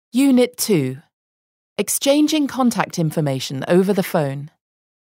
Unit 2. Exchanging contact information over the phone.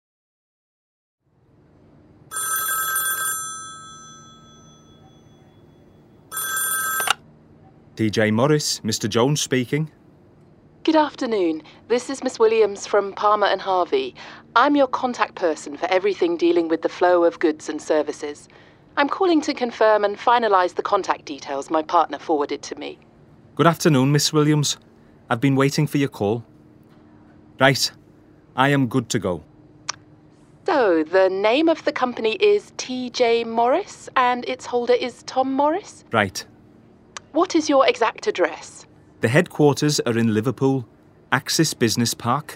TJ Morris, Mr. Jones speaking. Good afternoon. This is Miss Williams from Palmer and Harvey. I'm your contact person for everything dealing with the flow of goods and services. I'm calling to confirm and finalise the contact details my partner forwarded to me. Good afternoon, Miss Williams. I've been waiting for your call. Right, I am good to go. So, the name of the company is TJ Morris and its holder is Tom Morris? Right. What is your exact address? The headquarters are in Liverpool, Axis Business Park,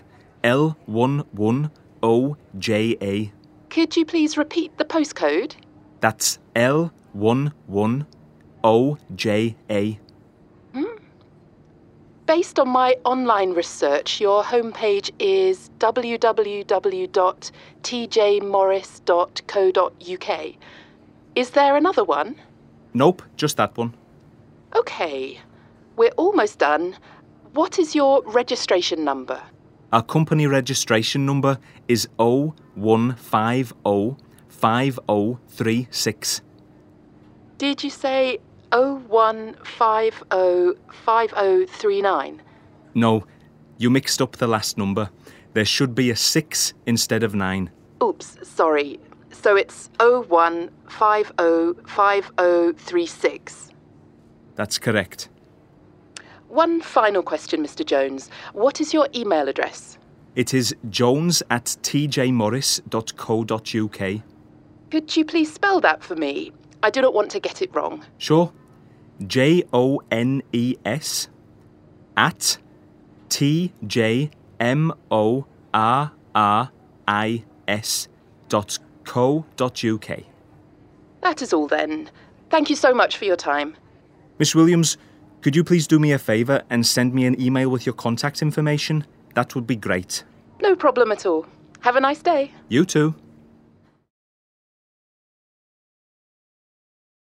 L110JA. Could you please repeat the postcode? That's L110JA. Based on my online research, your homepage is www.tjmorris.co.uk. Is there another one? Nope, just that one. OK. We're almost done. What is your registration number? Our company registration number is 01505036. Did you say 01505039? No, you mixed up the last number. There should be a 6 instead of 9. Oops, sorry. So it's 01505036. That's correct. One final question, Mr. Jones. What is your email address? It is jones@tjmorris.co.uk. Could you please spell that for me? I do not want to get it wrong. Sure. JONES at TJMORRIS.co.uk. That is all then. Thank you so much for your time. Miss Williams, could you please do me a favour and send me an email with your contact information? That would be great. No problem at all. Have a nice day. You too.